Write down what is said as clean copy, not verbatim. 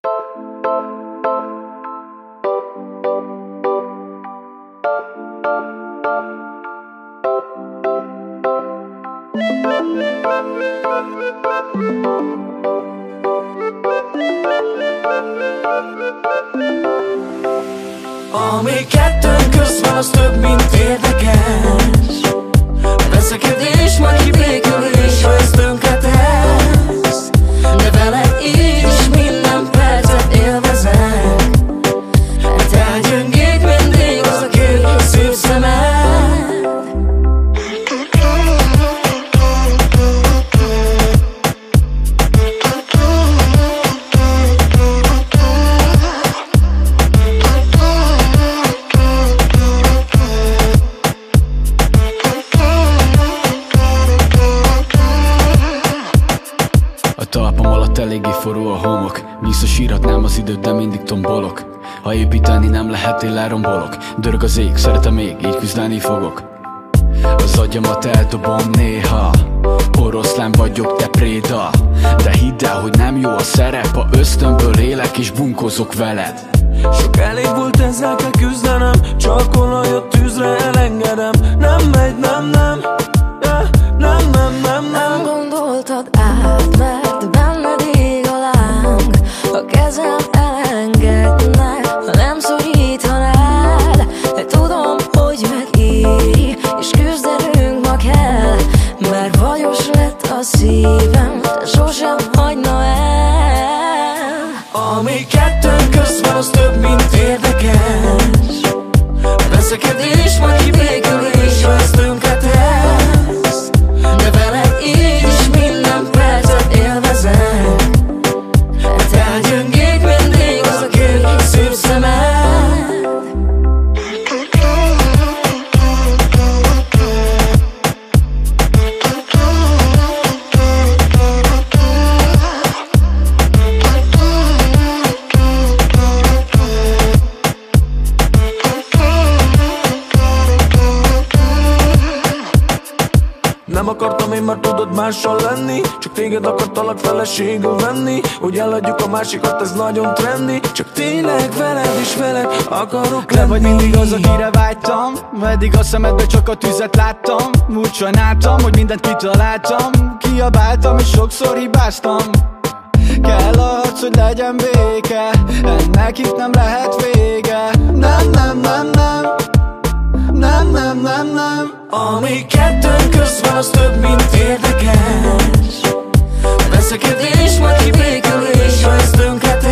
Ami kettőnk közt van, az több, mint érdekes. Veszekedés, majd kibékülés, ha ez tönkretesz. De veled így is minden percet élvezek. Hát elgyöngék mindig az a kék szép szemed. A talpam alatt eléggé forró a homok. Visszasírhatnám az időt, de mindig tombolok. Ha építeni nem lehet, én lerombolok. Dörög az ég, szeretem még, így küzdeni fogok. Az agyamat eldobom néha. Oroszlán vagyok, te préda. De hidd el, hogy nem jó a szerep. Ha ösztönből élek és bunkózok veled. Sok elég volt, ezzel kell küzdenem. Csak olajat tűzre elengedem. Nem megy, nem, nem. Nem, nem, nem, nem. Gondoltad át, mert benned ég a láng. A kezem elengedne, ha nem szorítanád. De tudom, hogy megéri, és küzdenünk ma kell. Mert vagyos lett a szívem, de sosem hagyna el. Ami kettőnk közt van, az több, mint érdekes. Veszekedés, majd kibékülés, ha ez tönkretesz. De veled így is minden percet élvezek. Hát elgyöngék mindig az a kék szép szemed. Nem akartam én már, tudod, mással lenni. Csak téged akartalak feleségül venni. Hogy eladjuk a másikat, ez nagyon trendi. Csak tényleg veled is veled akarok lenni. Te vagy mindig az, akire vágytam. Eddig a szemedbe csak a tüzet láttam. Úgy sajnáltam, hogy mindent kitaláltam. Kiabáltam és sokszor hibáztam. Kell a harc, hogy legyen béke. Ennek itt nem lehet vége. Nem, nem, nem, nem. Nem, nem, nem, nem. Ami kettőnk közt van, az több, mint érdekes. Veszekedés, majd kibékülés, ha ez tönkretesz.